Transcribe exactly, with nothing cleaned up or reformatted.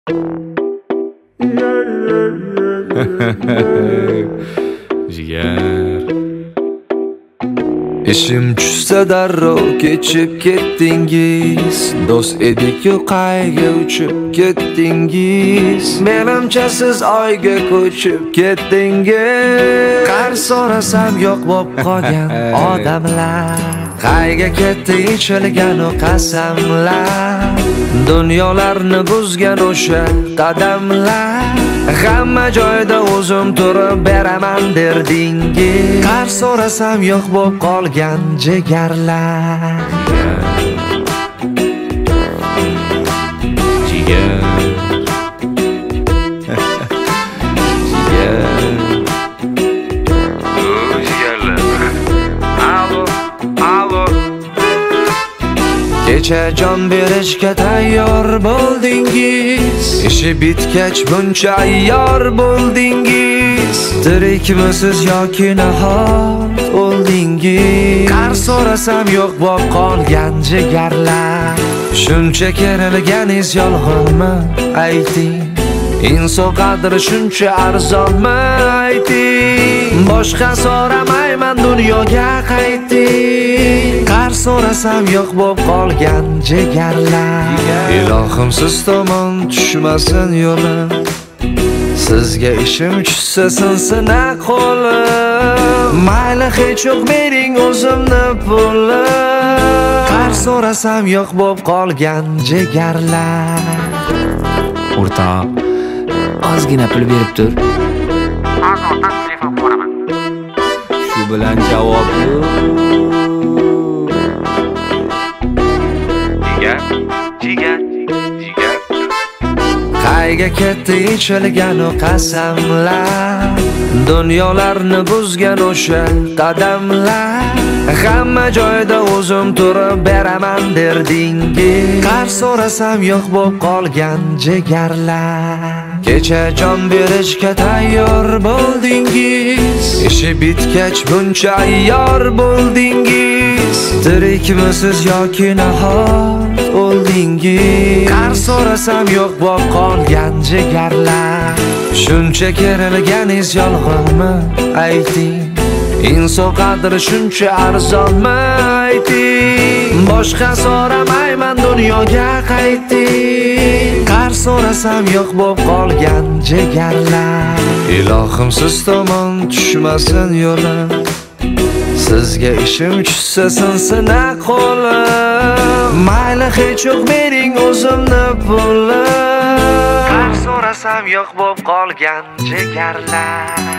Jigar ishim tushsa darrov kechib ketdingiz, do'st edik-ku qayga uchib ketdingiz. Menimcha siz oyga ko'chib ketdingiz. Qar so'rasam yo'q bo'lib qolgan odamlar, qayga ketdi ichilgan o qasamlar, dunyolarni buzgan o'sha qadamlar. Hamma joyda o'zim turib beraman derdingiz. Qar so'rasam yo'q bo'lib qolgan jigarlar. Jigar kecha jon berishga tayyor bo'ldingiz, ishi bitgach buncha ayyor bo'ldingiz. Tirikmisiz yoki nahot o'ldingiz? Qar so'rasam yo'q bo'lib qolgan jigarlar. Shuncha kerilganingiz yolg'onmi ayting? Inson qadri shuncha arzonmi ayting? Boshqa so'ramayman, dunyoga qayting. Qar so'rasam yo'q bo'lib qolgan jigarlar. Ilohim siz tomon tushmasin yo'lim, sizga ishim tushsa sinsin qo'lim. Mayli hech yo'q bering o'zimni pulim. Qar so'rasam yo'q bo'lib qolgan jigarlar. O'rtoq, ozgina pul berib tur. Azondan telefon qilaman. Shu bilan javob yo'q. Jigar, jigar, jigar. Qayga ketdi ichilgan o qasamlar, dunyolarni buzgan o'sha qadamlar. Hamma joyda o'zim turib beraman derdingiz. Qar so'rasam yo'q bo'lib qolgan jigarlar. Kecha jon berishga tayyor bo'ldingiz, ishi bitgach buncha ayyor bo'ldingiz. Tirikmisiz yoki nahot o'ldingiz? Qar so'rasam yo'q bo'lib qolgan jigarlar. Shuncha kerilganingiz yolg'onmi ayting? Inson qadri shuncha arzonmi ayting? Boshqa so'ramayman, dunyoga qayting. Qar so'rasam yo'q bo'lib qolgan jigarlar. Ilohim siz tomon tushmasin yo'lim, sizga ishim tushsa sinsin qo'lim. Mayli hech yo'q bering o'zimni pulim. Qar so'rasam yo'q bo'lib qolgan jigarlar.